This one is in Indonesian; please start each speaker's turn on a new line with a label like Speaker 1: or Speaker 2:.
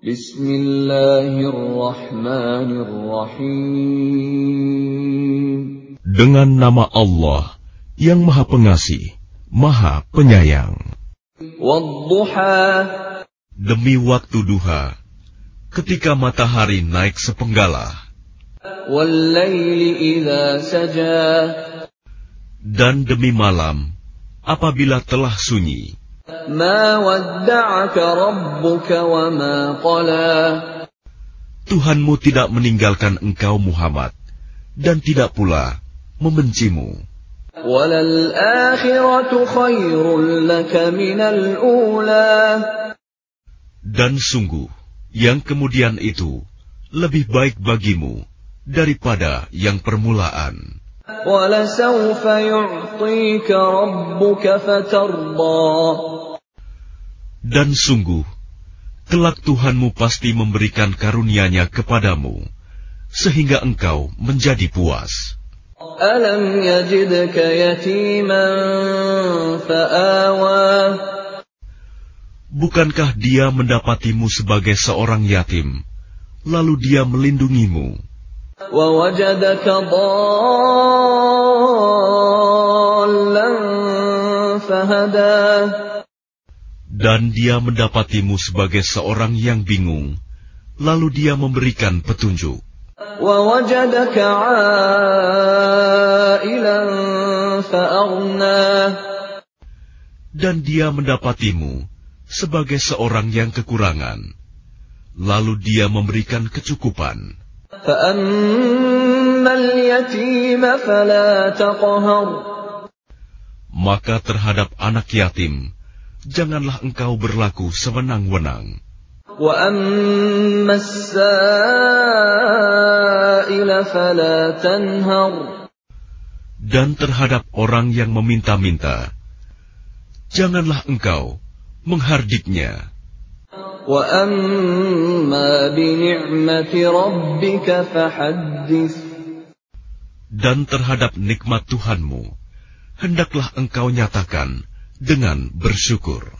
Speaker 1: Bismillahirrahmanirrahim.
Speaker 2: Dengan nama Allah yang Maha Pengasih, Maha Penyayang.
Speaker 1: Wadduha.
Speaker 2: Demi waktu duha, ketika matahari naik sepenggalah.
Speaker 1: Wallaili idza saja.
Speaker 2: Dan demi malam, apabila telah sunyi.
Speaker 1: Ma wadda'aka rabbuka wa ma qala.
Speaker 2: Tuhanmu tidak meninggalkan engkau Muhammad, dan tidak pula membencimu.
Speaker 1: Walal akhiratu khairul laka minal ula.
Speaker 2: Dan sungguh, yang kemudian itu lebih baik bagimu daripada yang permulaan.
Speaker 1: Walasawfa yu'tika rabbuka fatarda.
Speaker 2: Dan sungguh, kelak Tuhanmu pasti memberikan karunia-Nya kepadamu, sehingga engkau menjadi puas.
Speaker 1: Alam yajidka yatiman fa'awa.
Speaker 2: Bukankah Dia mendapatimu sebagai seorang yatim, lalu Dia melindungimu?
Speaker 1: وَوَجَدَكَ ضَالًّا فَهَدَى.
Speaker 2: Dan Dia mendapatimu sebagai seorang yang bingung, lalu Dia memberikan petunjuk.
Speaker 1: وَوَجَدَكَ عَائِلًا فَأَغْنَى.
Speaker 2: Dan Dia mendapatimu sebagai seorang yang kekurangan, lalu Dia memberikan kecukupan.
Speaker 1: فَأَمَّا الْيَتِيمَ فَلَا تَقْهَرْ.
Speaker 2: Maka terhadap anak yatim, janganlah engkau berlaku sewenang-wenang.
Speaker 1: وَأَمَّا السَّائِلَ فَلَا تَنْهَرْ.
Speaker 2: Dan terhadap orang yang meminta-minta, janganlah engkau menghardiknya.
Speaker 1: وَأَمَّا بِنِعْمَةِ رَبِّكَ فَحَدِّثْ.
Speaker 2: Dan terhadap nikmat Tuhanmu, hendaklah engkau nyatakan dengan bersyukur.